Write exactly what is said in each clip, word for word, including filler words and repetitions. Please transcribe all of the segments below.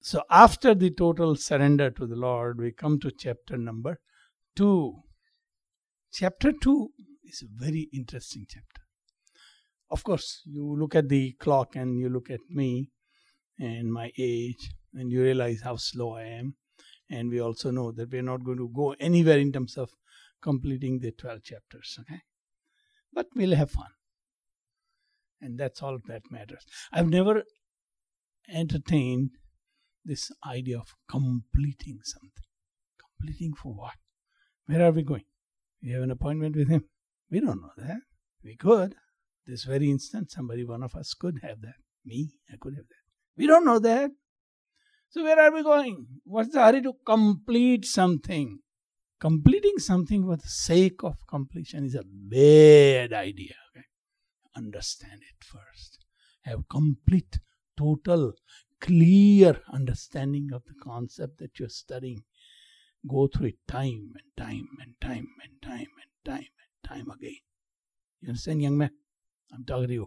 So after the total surrender to the Lord, we come to chapter number two. Chapter two is a very interesting chapter. Of course, you look at the clock and you look at me and my age, and you realize how slow I am. And we also know that we're not going to go anywhere in terms of completing the twelve chapters, okay? But we'll have fun. And that's all that matters. I've never entertained this idea of completing something. Completing for what? Where are we going? We have an appointment with him? We don't know that. We could. This very instant, somebody, one of us could have that. Me, I could have that. We don't know that. So where are we going? What's the hurry to complete something? Completing something for the sake of completion is a bad idea. Okay? Understand it first. Have complete, total, clear understanding of the concept that you're studying. Go through it time and time and time and time and time and time again. You understand, young man? I'm talking to you.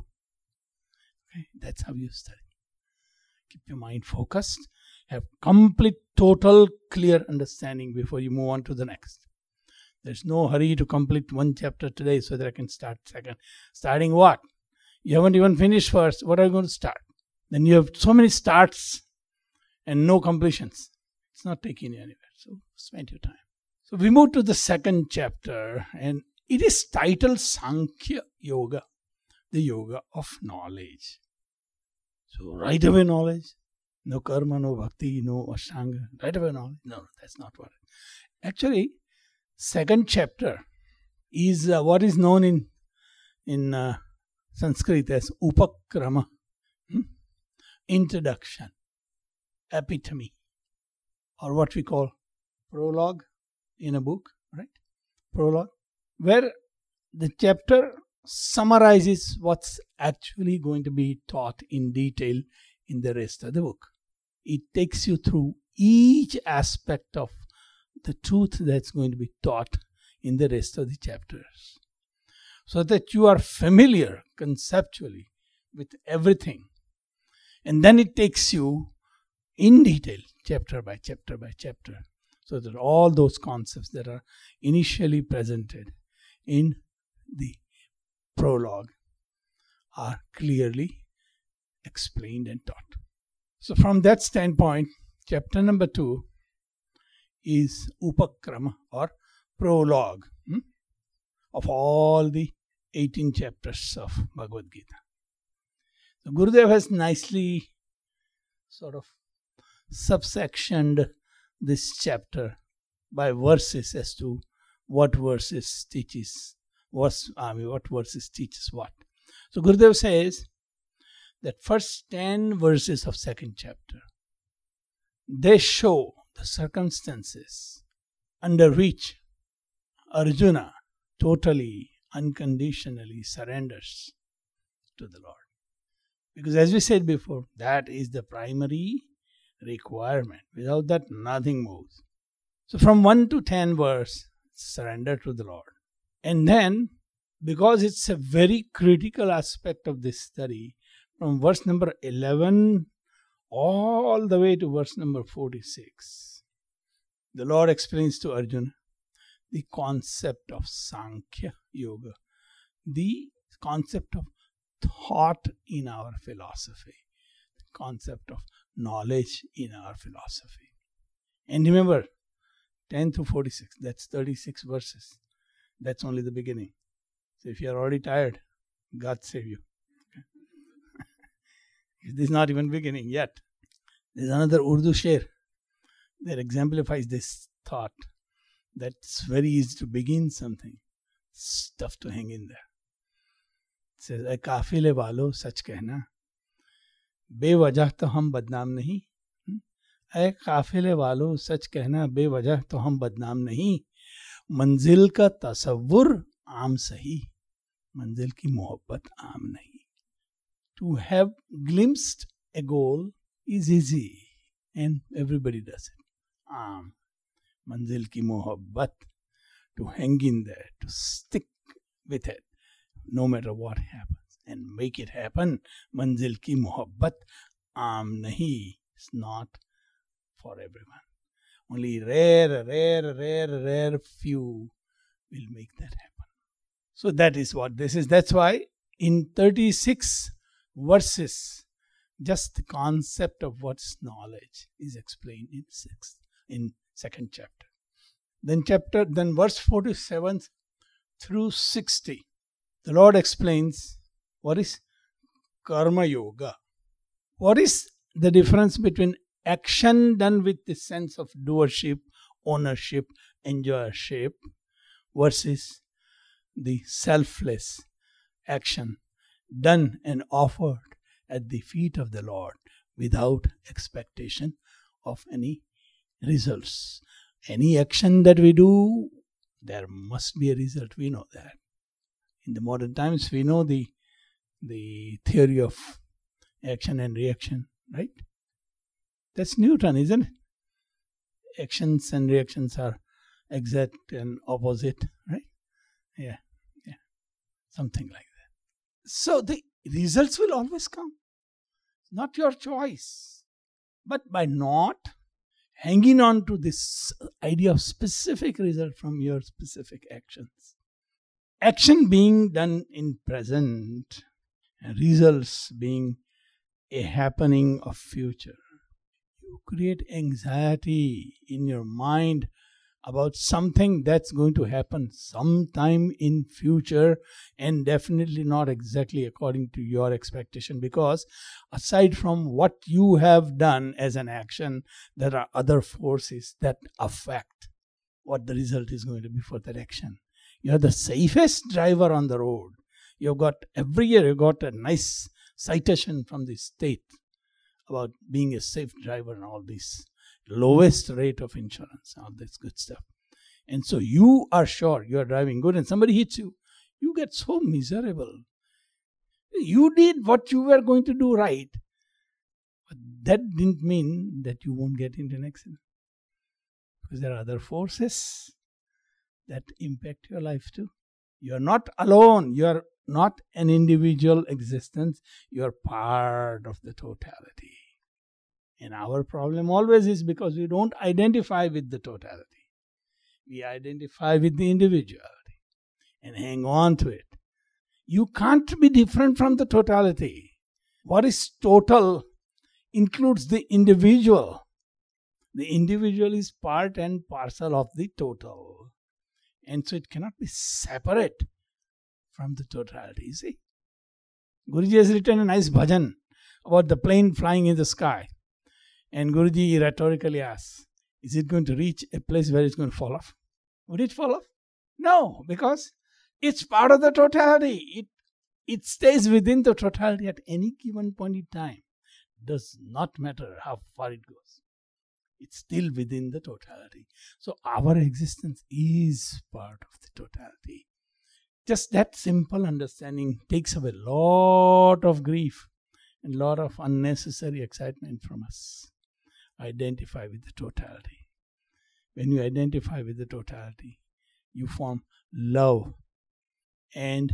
Okay? That's how you study. Keep your mind focused. Have complete, total, clear understanding before you move on to the next. There's no hurry to complete one chapter today so that I can start second. Starting what? You haven't even finished first. What are you going to start? Then you have so many starts and no completions. It's not taking you anywhere. So spend your time. So we move to the second chapter, and it is titled Sankhya Yoga, the yoga of knowledge. So right away knowledge. No karma, no bhakti, no ashtanga. Right away knowledge. No, no, that's not what. Actually, second chapter is uh, what is known in in uh, Sanskrit as upakrama, hmm? Introduction, epitome, or what we call prologue in a book, right? Prologue, where the chapter summarizes what's actually going to be taught in detail in the rest of the book. It takes you through each aspect of the truth that's going to be taught in the rest of the chapters, so that you are familiar conceptually with everything. And then it takes you in detail, chapter by chapter by chapter, so that all those concepts that are initially presented in the prologue are clearly explained and taught. So from that standpoint, chapter number two is upakrama or prologue hmm, of all the eighteen chapters of Bhagavad Gita. So Gurudev has nicely sort of subsectioned this chapter by verses as to what verses teaches what, I mean, what verses teaches what. So Gurudev says that first ten verses of second chapter, they show the circumstances under which Arjuna totally, unconditionally surrenders to the Lord. Because as we said before, that is the primary requirement. Without that, nothing moves. So from one to ten verse, surrender to the Lord. And then, because it's a very critical aspect of this study, from verse number eleven all the way to verse number forty-six, the Lord explains to Arjuna the concept of Sankhya Yoga, the concept of thought in our philosophy, the concept of knowledge in our philosophy. And remember, ten to forty-six, that's thirty-six verses. That's only the beginning. So if you are already tired, God save you. This is not even beginning yet. There's another Urdu sher that exemplifies this thought. That's very easy to begin something. It's tough to hang in there. It says, "Ay kafile walo sach कहना, बेवजह तो हम बदनाम नहीं. ay काफिले वालों सच कहना, बेवजह तो हम बदनाम नहीं. मंजिल का तसव्वुर आम सही, मंजिल की मोहब्बत आम नहीं." To have glimpsed a goal is easy and everybody does it. Aam, manzil ki mohabbat, to hang in there, to stick with it, no matter what happens, and make it happen. Manzil ki mohabbat aam nahi, it's not for everyone. Only rare, rare, rare, rare few will make that happen. So that is what this is. That's why in thirty-six verses, just the concept of what's knowledge is explained in sixth, in second chapter. Then chapter, then verse forty-seven through sixty, the Lord explains what is karma yoga. What is the difference between action done with the sense of doership, ownership, enjoyership versus the selfless action done and offered at the feet of the Lord without expectation of any results. Any action that we do, there must be a result. We know that. In the modern times, we know the, the theory of action and reaction, right? That's Newton, isn't it? Actions and reactions are exact and opposite, right? Yeah, yeah. Something like that. So the results will always come. Not your choice. But by not hanging on to this idea of specific result from your specific actions. Action being done in present, and results being a happening of future. You create anxiety in your mind about something that's going to happen sometime in future and definitely not exactly according to your expectation, because aside from what you have done as an action, there are other forces that affect what the result is going to be for that action. You are the safest driver on the road. You've got, every year you got a nice citation from the state about being a safe driver and all this. Lowest rate of insurance, all this good stuff. And so you are sure you are driving good and somebody hits you. You get so miserable. You did what you were going to do right. But that didn't mean that you won't get into an accident. Because there are other forces that impact your life too. You are not alone. You are not an individual existence. You are part of the totality. And our problem always is because we don't identify with the totality. We identify with the individuality and hang on to it. You can't be different from the totality. What is total includes the individual. The individual is part and parcel of the total. And so it cannot be separate from the totality. You see? Guruji has written a nice bhajan about the plane flying in the sky. And Guruji rhetorically asks, is it going to reach a place where it's going to fall off? Would it fall off? No, because it's part of the totality. It, it stays within the totality at any given point in time. Does not matter how far it goes. It's still within the totality. So our existence is part of the totality. Just that simple understanding takes away a lot of grief and a lot of unnecessary excitement from us. Identify with the totality. When you identify with the totality, you form love and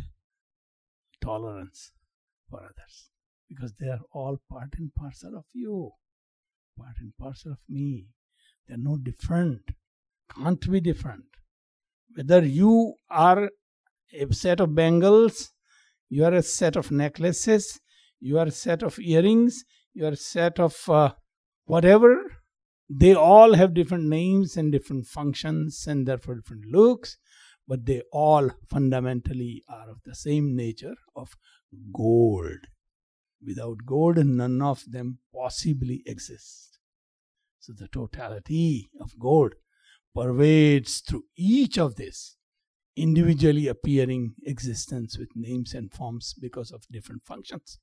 tolerance for others. Because they are all part and parcel of you. Part and parcel of me. They are no different. Can't be different. Whether you are a set of bangles, you are a set of necklaces, you are a set of earrings, you are a set of uh, whatever, they all have different names and different functions and therefore different looks, but they all fundamentally are of the same nature of gold. Without gold, none of them possibly exist. So the totality of gold pervades through each of this individually appearing existence with names and forms because of different functions.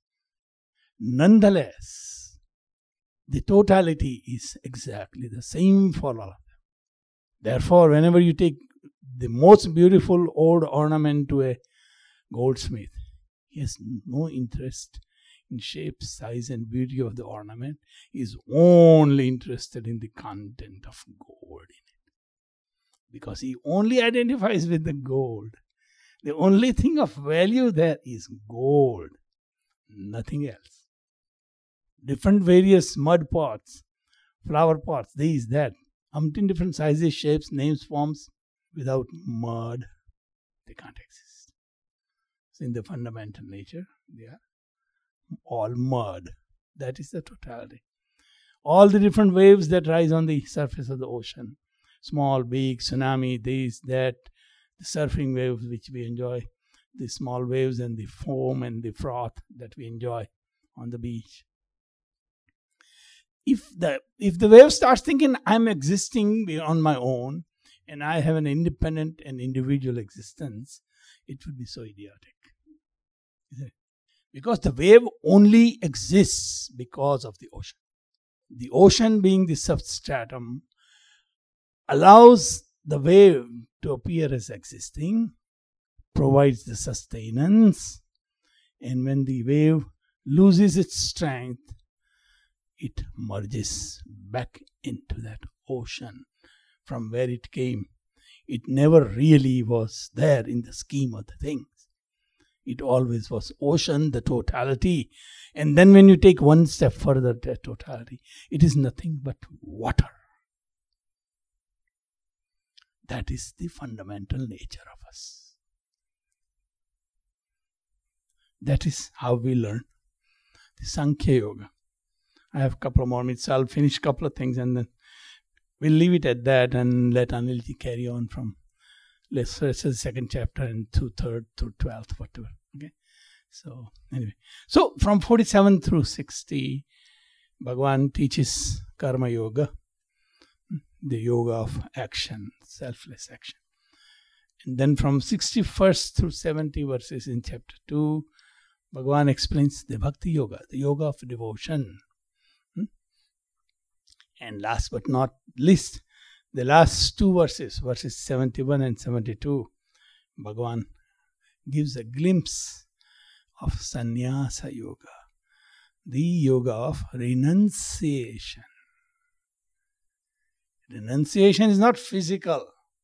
Nonetheless, the totality is exactly the same for all of them. Therefore, whenever you take the most beautiful old ornament to a goldsmith, he has no interest in shape, size and beauty of the ornament. He is only interested in the content of gold in it. Because he only identifies with the gold. The only thing of value there is gold, nothing else. Different various mud pots flower pots, these, that, umpteen different sizes, shapes, names, forms. Without mud, they can't exist. So in the fundamental nature, they are all mud. That is the totality. All the different waves that rise on the surface of the ocean, small, big, tsunami, this, that, the surfing waves which we enjoy, the small waves and the foam and the froth that we enjoy on the beach. If the if the wave starts thinking I'm existing on my own and I have an independent and individual existence, it would be so idiotic. Isn't it? Because the wave only exists because of the ocean. The ocean, being the substratum, allows the wave to appear as existing, provides the sustenance, and when the wave loses its strength, it merges back into that ocean from where it came. It never really was there in the scheme of the things. It always was ocean, the totality. And then when you take one step further, that totality, it is nothing but water. That is the fundamental nature of us. That is how we learn the Sankhya Yoga. I have a couple of more minutes, so I'll finish a couple of things and then we'll leave it at that and let Anilji carry on from, let's say, the second chapter and to third to twelfth, whatever. Okay. So, anyway. So, from forty-seven through sixty, Bhagavan teaches Karma Yoga, the yoga of action, selfless action. And then from sixty-first through seventy verses in chapter two, Bhagavan explains the Bhakti Yoga, the yoga of devotion. And last but not least, the last two verses, verses seventy-one and seventy-two, Bhagavan gives a glimpse of Sannyasa Yoga, the yoga of renunciation. Renunciation is not physical.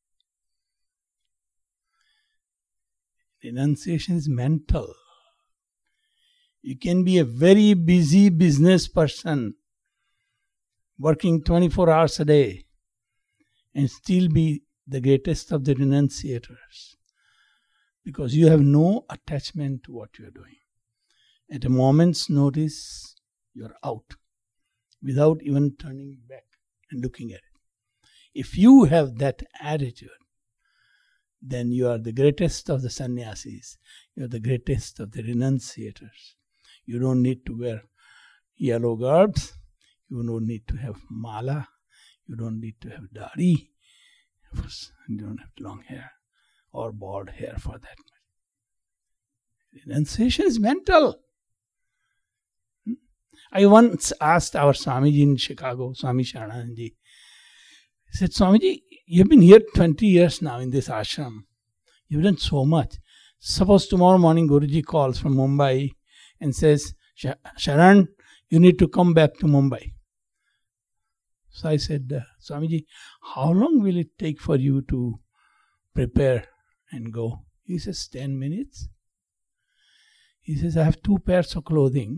Renunciation is mental. You can be a very busy business person, working twenty-four hours a day, and still be the greatest of the renunciators, because you have no attachment to what you are doing. At a moment's notice, you are out, without even turning back and looking at it. If you have that attitude, then you are the greatest of the sannyasis. You are the greatest of the renunciators. You don't need to wear yellow garbs. You don't need to have mala. You don't need to have dari. Of course, you don't have long hair or bald hair for that matter. Renunciation is mental. Hmm? I once asked our Swamiji in Chicago, Swami Sharananji, I said, Swamiji, you've been here twenty years now in this ashram. You've done so much. Suppose tomorrow morning Guruji calls from Mumbai and says, Sharan, you need to come back to Mumbai. So I said, uh, Swamiji, how long will it take for you to prepare and go? He says, ten minutes. He says, I have two pairs of clothing.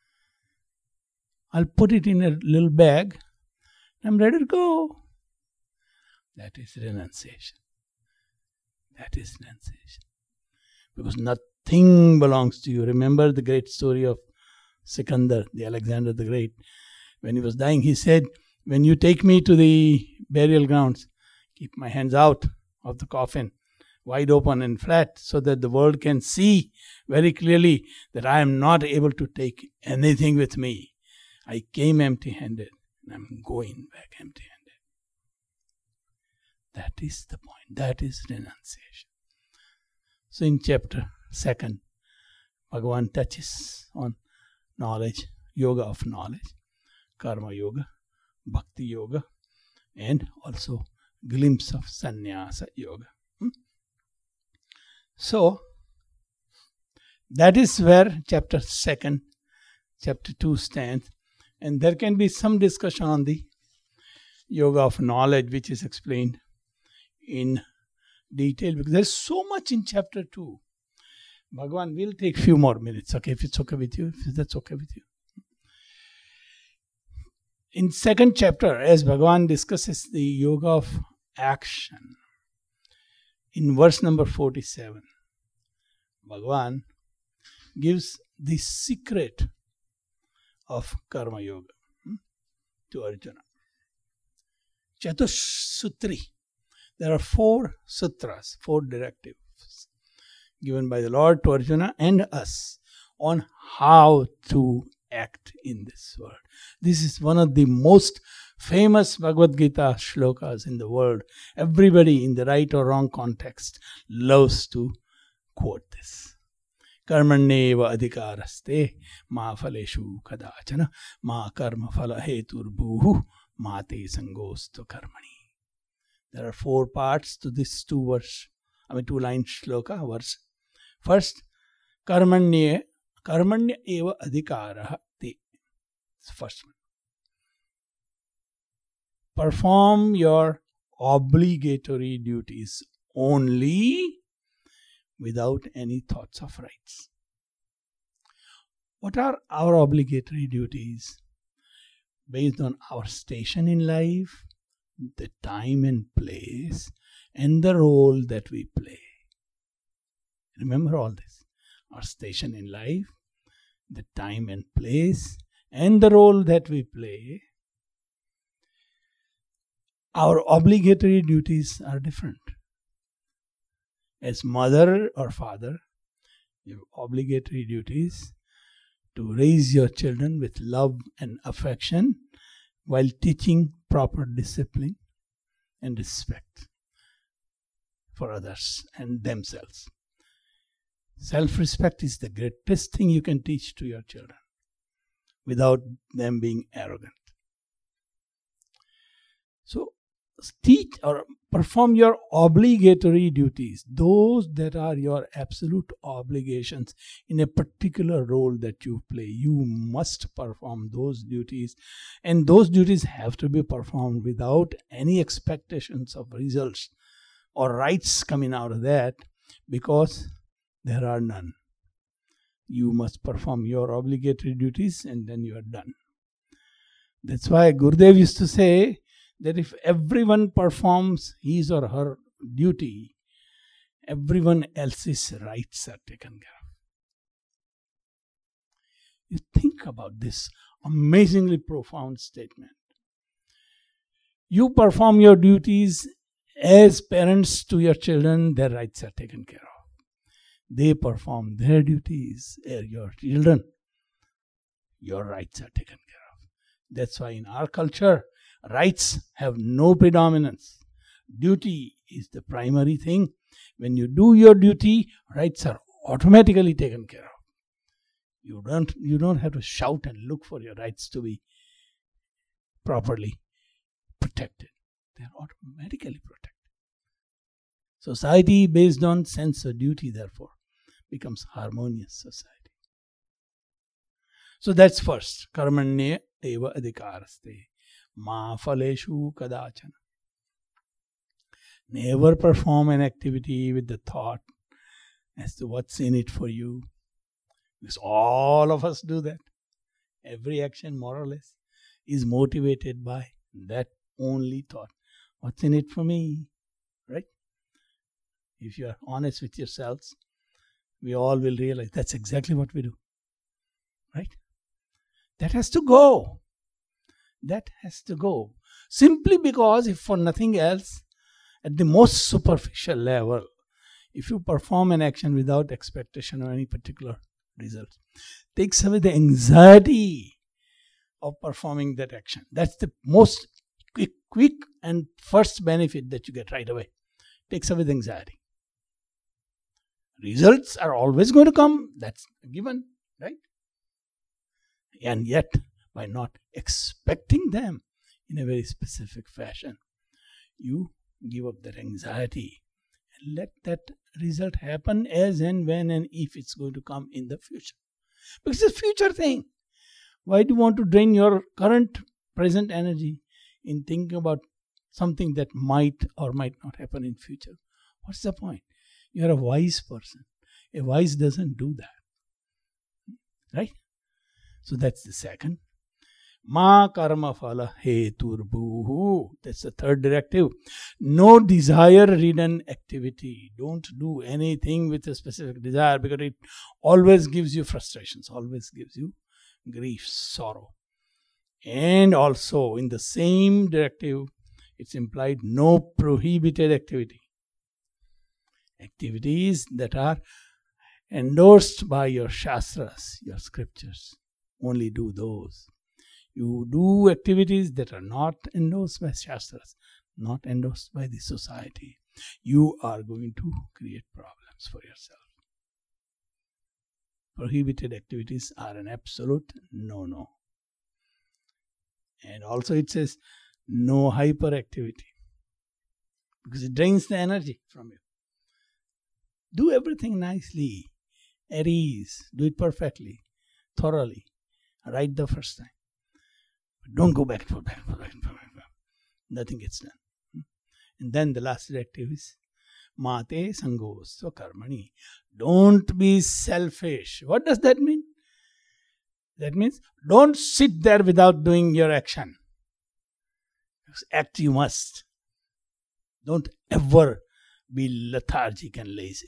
I'll put it in a little bag. I'm ready to go. That is renunciation. That is renunciation. Because nothing belongs to you. Remember the great story of Sikandar, the Alexander the Great. When he was dying, he said, when you take me to the burial grounds, keep my hands out of the coffin, wide open and flat, so that the world can see very clearly that I am not able to take anything with me. I came empty-handed and I'm going back empty-handed. That is the point. That is renunciation. So in chapter second, Bhagavan touches on knowledge, yoga of knowledge, karma yoga, bhakti yoga, and also glimpse of sannyasa yoga. Hmm? So, that is where chapter second, chapter two stands. And there can be some discussion on the yoga of knowledge, which is explained in detail, because there's so much in chapter two. Bhagavan will take few more minutes, okay, if it's okay with you, if that's okay with you. in second chapter, as Bhagavan discusses the yoga of action, in verse number forty-seven, Bhagavan gives the secret of Karma Yoga hmm, to Arjuna. Chatussutri. There are four sutras, four directives given by the Lord to Arjuna and us on how to act in this world. This is one of the most famous Bhagavad Gita shlokas in the world. Everybody in the right or wrong context loves to quote this. Karmanyeva adhikaraste ma phaleshu kadachana ma karma phala heturbuhu ma te sangostu karmani. There are four parts to this two verse, I mean two line shloka verse. First, karmanye karmanya eva adhikaraha te. It's the first one. Perform your obligatory duties only without any thoughts of rights. What are our obligatory duties? Based on our station in life, the time and place, and the role that we play. Remember all this. Our station in life, the time and place, and the role that we play. Our obligatory duties are different. As mother or father, you have obligatory duties to raise your children with love and affection while teaching proper discipline and respect for others and themselves. Self-respect is the greatest thing you can teach to your children without them being arrogant. So, teach or perform your obligatory duties, those that are your absolute obligations in a particular role that you play. You must perform those duties, and those duties have to be performed without any expectations of results or rights coming out of that, because there are none. You must perform your obligatory duties and then you are done. That's why Gurudev used to say that if everyone performs his or her duty, everyone else's rights are taken care of. You think about this amazingly profound statement. You perform your duties as parents to your children, their rights are taken care of. They perform their duties as your children, your rights are taken care of. That's why in our culture, rights have no predominance. Duty is the primary thing. When you do your duty, rights are automatically taken care of. You don't, you don't have to shout and look for your rights to be properly protected. They are automatically protected. Society based on sense of duty, therefore, becomes harmonious society. So that's first. Karmanye eva adhikaraste ma phaleshu kadachana. Never perform an activity with the thought as to what's in it for you. Because all of us do that. Every action, more or less, is motivated by that only thought. What's in it for me? Right? If you are honest with yourselves, we all will realize that's exactly what we do. Right? That has to go. That has to go. Simply because, if for nothing else, at the most superficial level, if you perform an action without expectation of any particular result, takes away the anxiety of performing that action. That's the most quick, quick and first benefit that you get right away. Takes away the anxiety. Results are always going to come. That's a given, right? And yet, by not expecting them in a very specific fashion, you give up that anxiety and let that result happen as and when and if it's going to come in the future. Because it's a future thing. Why do you want to drain your current, present energy in thinking about something that might or might not happen in future? What's the point? You're a wise person. A wise doesn't do that. Right? So that's the second. Ma karma phala heturbuhu. That's the third directive. No desire-ridden activity. Don't do anything with a specific desire, because it always gives you frustrations, always gives you grief, sorrow. And also in the same directive, it's implied no prohibited activity. Activities that are endorsed by your shastras, your scriptures. Only do those. You do activities that are not endorsed by shastras, not endorsed by the society. You are going to create problems for yourself. Prohibited activities are an absolute no-no. And also it says no hyperactivity, because it drains the energy from you. Do everything nicely, at ease, do it perfectly, thoroughly, right the first time. But don't go back and forth, back and forth, back and forth, back and forth. Nothing gets done. And then the last directive is Mate Sangosva Karmani. Don't be selfish. What does that mean? That means don't sit there without doing your action. Act you must. Don't ever be lethargic and lazy.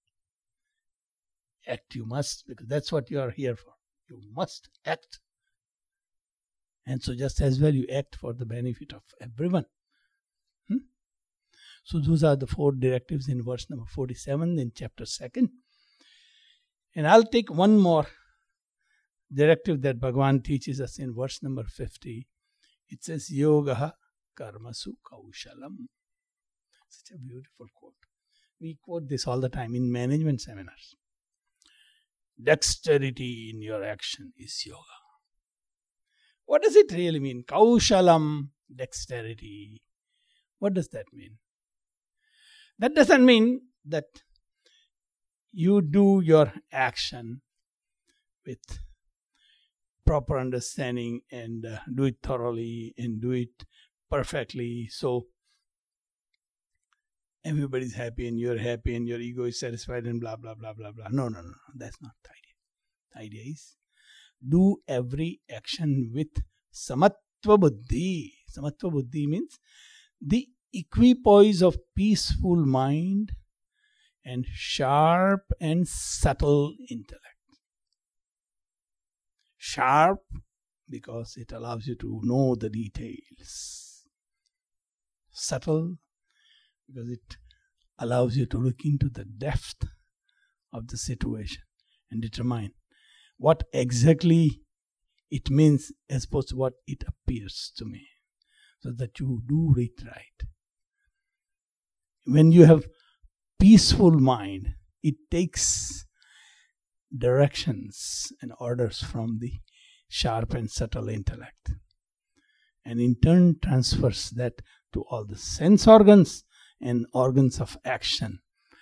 Act you must, because that's what you are here for. You must act. And so just as well you act for the benefit of everyone. Hmm? So those are the four directives in verse number forty-seven in chapter second. And I'll take one more directive that Bhagavan teaches us in verse number fifty. It says, Yogaha karmasu kaushalam. Such a beautiful quote. We quote this all the time in management seminars. Dexterity in your action is yoga. What does it really mean? Kaushalam, dexterity. What does that mean? That doesn't mean that you do your action with proper understanding and uh, do it thoroughly and do it perfectly, so everybody's happy and you're happy and your ego is satisfied and blah blah blah blah blah. No, no, no, no. That's not the idea. The idea is do every action with samatva buddhi. Samatva buddhi means the equipoise of peaceful mind and sharp and subtle intellect. Sharp because it allows you to know the details. Subtle because it allows you to look into the depth of the situation and determine what exactly it means as opposed to what it appears to me, so that you do it right. When you have peaceful mind, it takes directions and orders from the sharp and subtle intellect, and in turn transfers that to all the sense organs and organs of action,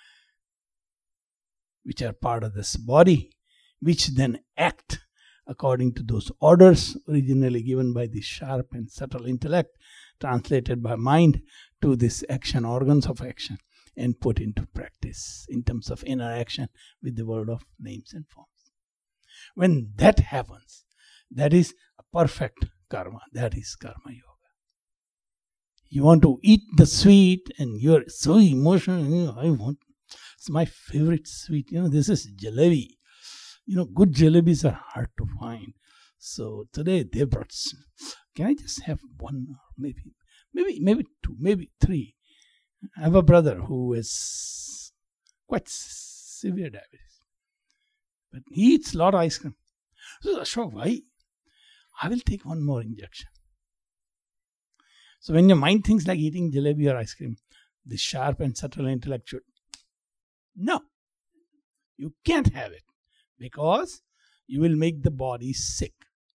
which are part of this body, which then act according to those orders originally given by the sharp and subtle intellect, translated by mind to these action organs of action, and put into practice in terms of interaction with the world of names and forms. When that happens, that is a perfect karma. That is karma yoga. You want to eat the sweet and you're so emotional. You know, I want, it's my favorite sweet. You know, this is jalebi. You know, good jalebis are hard to find. So today they brought, can I just have one or maybe, maybe, maybe two, maybe three. I have a brother who has quite severe diabetes, but he eats a lot of ice cream. So Ashok, why? I will take one more injection. So when your mind thinks like eating jalebi or ice cream, the sharp and subtle intellect should, no, you can't have it, because you will make the body sick.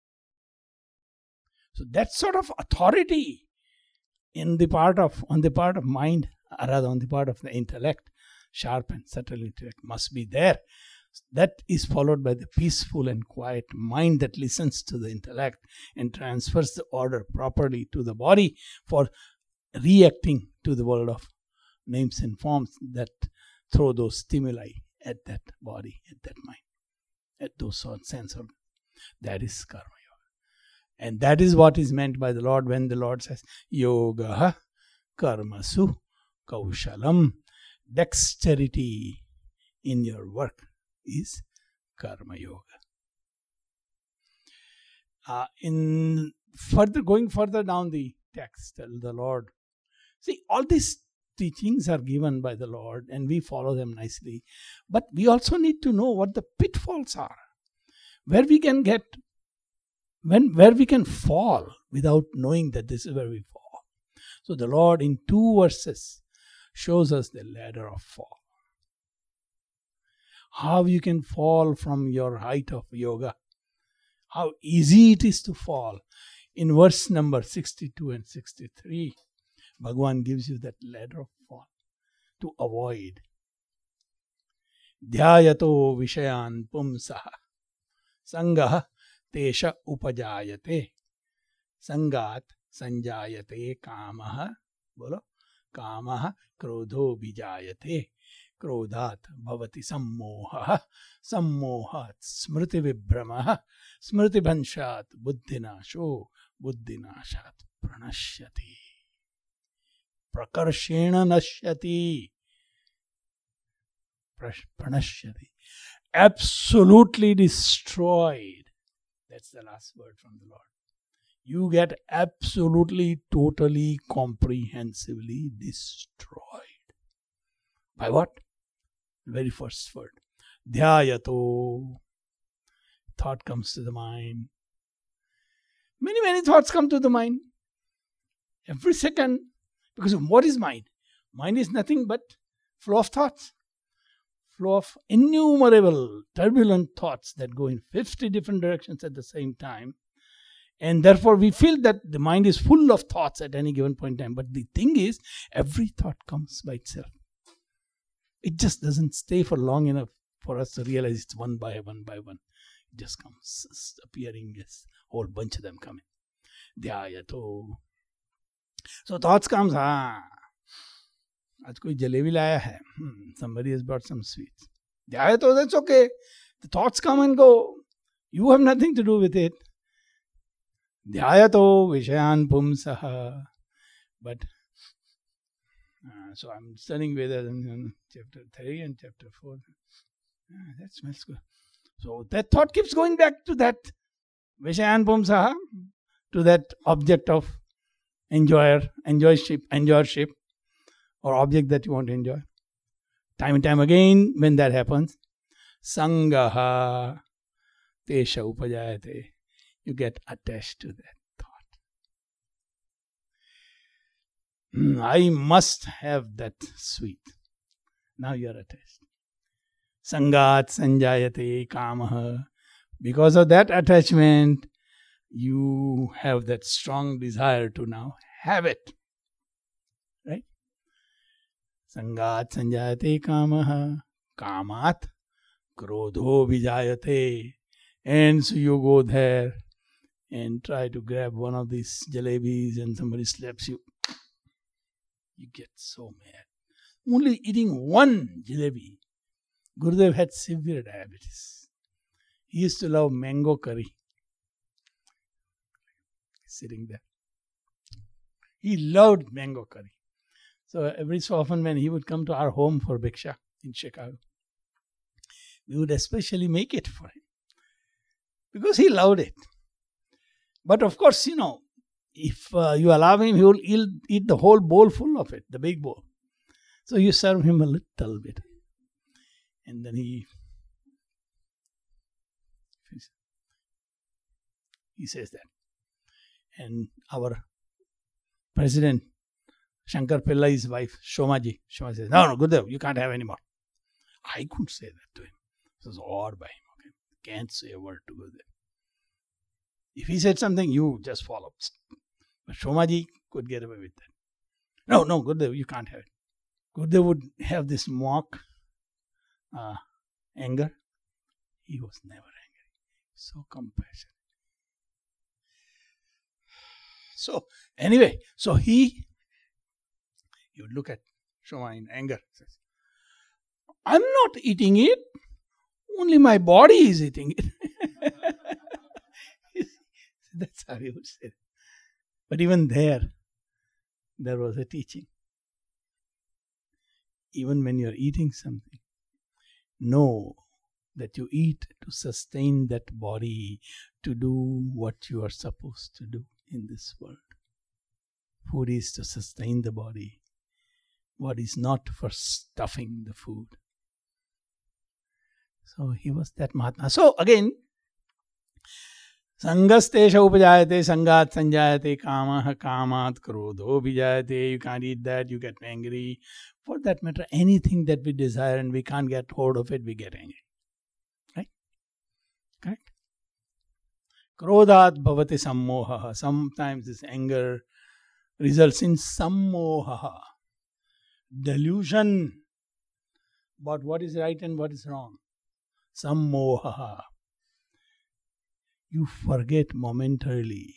So that sort of authority in the part of, on the part of mind, or rather on the part of the intellect, sharp and subtle intellect must be there. That is followed by the peaceful and quiet mind that listens to the intellect and transfers the order properly to the body for reacting to the world of names and forms that throw those stimuli at that body, at that mind, at those sense organs. That is karma yoga. And that is what is meant by the Lord when the Lord says, Yoga karmasu kaushalam. Dexterity in your work is karma yoga. Uh, in further going further down the text, the Lord, see, all these teachings are given by the Lord and we follow them nicely. But we also need to know what the pitfalls are, where we can get, when where we can fall without knowing that this is where we fall. So the Lord in two verses shows us the ladder of fall. How you can fall from your height of yoga. How easy it is to fall. In verse number sixty-two and sixty-three, Bhagavan gives you that ladder of fall to avoid. Dhyayato vishayan pumsaha sangaha tesha upajayate sangat sanjayate kamaha bolo kamaha krodho bijayate krodhat bhavati sammoha sammohat smriti vibhramaha smriti bhanshat buddhinasho buddhinashat pranashyati prakarshena nashyati pranashyati, absolutely destroyed. That's the last word from the Lord. You get absolutely, totally, comprehensively destroyed. By what? Very first word. Dhyayato. Thought comes to the mind. Many, many thoughts come to the mind. Every second. Because what is mind? Mind is nothing but flow of thoughts. Flow of innumerable turbulent thoughts that go in fifty different directions at the same time. And therefore we feel that the mind is full of thoughts at any given point in time. But the thing is, every thought comes by itself. It just doesn't stay for long enough for us to realize it's one by one by one. It just comes appearing as a whole bunch of them coming. Dhyayato. So thoughts comes, ah, आज कोई जलेबी लाया है. Hmm, somebody has brought some sweets. Dhyayato, that's okay. The thoughts come and go. You have nothing to do with it. Dhyayato vishayan pumsaha. But, uh, so I'm studying Vedas in chapter three and chapter four. Ah, that smells good. So that thought keeps going back to that vishayan pumsaha, to that object of enjoyer, enjoyship, enjoyership, or object that you want to enjoy. Time and time again, when that happens, sangaha tesha upajayate, you get attached to that thought. Mm, I must have that sweet. Now you are attached. Sangat sanjayate kamaha. Because of that attachment, you have that strong desire to now have it. Right? Sangat sanjayate kamaha. Kamat krodho vijayate. And so you go there and try to grab one of these jalebis and somebody slaps you. You get so mad. Only eating one jalebi. Gurudev had severe diabetes. He used to love mango curry. Sitting there. He loved mango curry. So every so often when he would come to our home for Bhiksha in Chicago, we would especially make it for him. Because he loved it. But of course, you know, if uh, you allow him, he will he'll eat the whole bowl full of it, the big bowl. So you serve him a little bit. And then he he says that. And our president, Shankar Pillai's wife, Shomaji, Shomaji says, no, no, Gurudev, you can't have any more. I couldn't say that to him. It was awed by him. Okay? Can't say a word to Gurudev. If he said something, you just follow. But Shomaji could get away with that. No, no, Gurudev, you can't have it. Gurudev would have this mock uh, anger. He was never angry. So compassionate. So, anyway, so he, he would look at Shoma in anger. Says, I'm not eating it. Only my body is eating it. That's how you would say it. But even there, there was a teaching. Even when you're eating something, know that you eat to sustain that body, to do what you are supposed to do in this world. Food is to sustain the body. Body is not for stuffing the food. So he was that Mahatma. So again, Sangastesha upajayate, sangat sanjayate, kamaha kamat krodho vijayate. You can't eat that, you get angry. For that matter, anything that we desire and we can't get hold of it, we get angry. Right? Correct? Krodhat bhavati sammohaha. Sometimes this anger results in sammohaha. Delusion about what is right and what is wrong. Sammohaha. You forget momentarily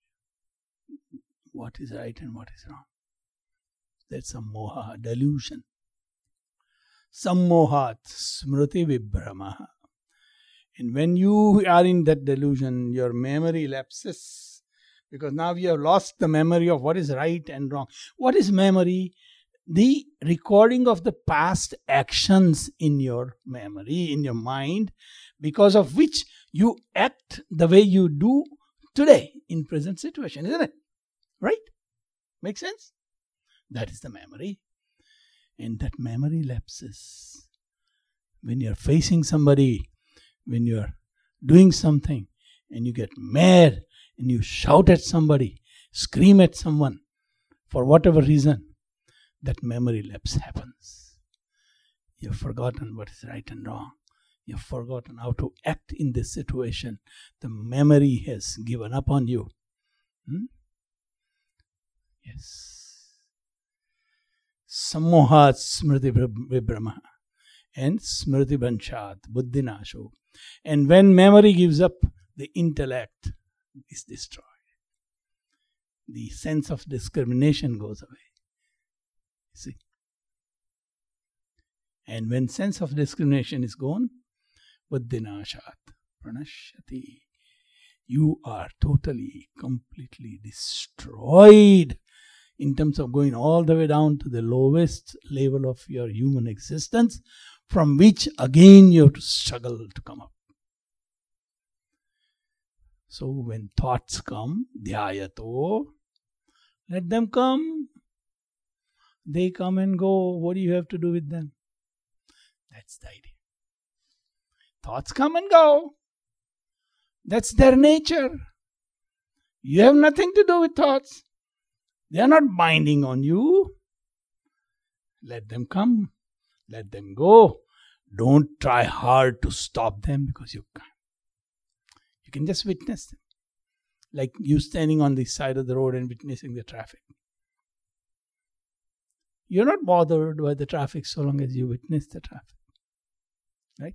what is right and what is wrong. That's a moha, delusion. Sammohat smriti vibhramaha. And when you are in that delusion, your memory lapses. Because now you have lost the memory of what is right and wrong. What is memory? The recording of the past actions in your memory, in your mind, because of which you act the way you do today in present situation, isn't it? Right? Make sense? That is the memory. And that memory lapses. When you are facing somebody, when you are doing something and you get mad and you shout at somebody, scream at someone, for whatever reason, that memory lapse happens. You have forgotten what is right and wrong. You have forgotten how to act in this situation. The memory has given up on you. Hmm? Yes. Sammohat smriti vibhrama and smriti banshat buddhinasho. And when memory gives up, the intellect is destroyed. The sense of discrimination goes away. See? And when sense of discrimination is gone, buddhinashat pranashyati. You are totally, completely destroyed in terms of going all the way down to the lowest level of your human existence, from which again you have to struggle to come up. So when thoughts come, dhyayato, let them come. They come and go. What do you have to do with them? That's the idea. Thoughts come and go. That's their nature. You have nothing to do with thoughts. They are not binding on you. Let them come. Let them go. Don't try hard to stop them, because you can't. You can just witness them. Like you standing on the side of the road and witnessing the traffic. You're not bothered by the traffic so long as you witness the traffic. Right?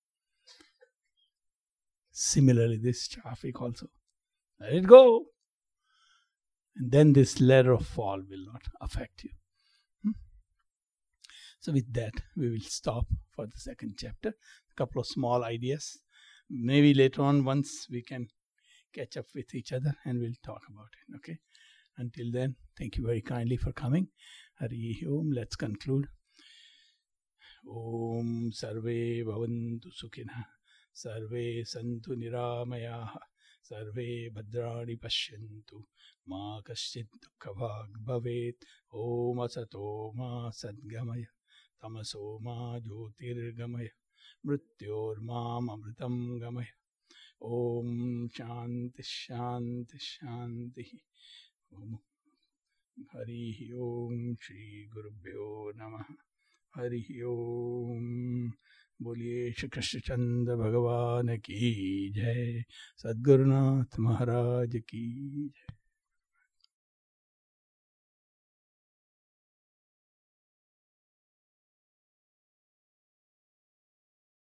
Similarly, this traffic also. Let it go. And then this ladder of fall will not affect you. Hmm? So with that, we will stop for the second chapter. A couple of small ideas. Maybe later on, once we can catch up with each other and we'll talk about it. Okay? Until then, thank you very kindly for coming. Hari Om. Let's conclude. Om Sarve Bhavantu Sukhina. Sarve Santu Niramayaha. Sarve Bhadrani Pashyantu. Ma Kaschid Dukhavag Bhavet. Om Asato Ma Sadgamaya. Tamaso Ma Jyotirgamaya. Mrityor Mam Amritam Gamaya. Om Shanti Shanti Shanti. Om Hari Om Shri Gurubhyo Namah. Hari Om. बोलिए श्री कृष्णचंद्र भगवान की जय, सद्गुरुनाथ महाराज की जय।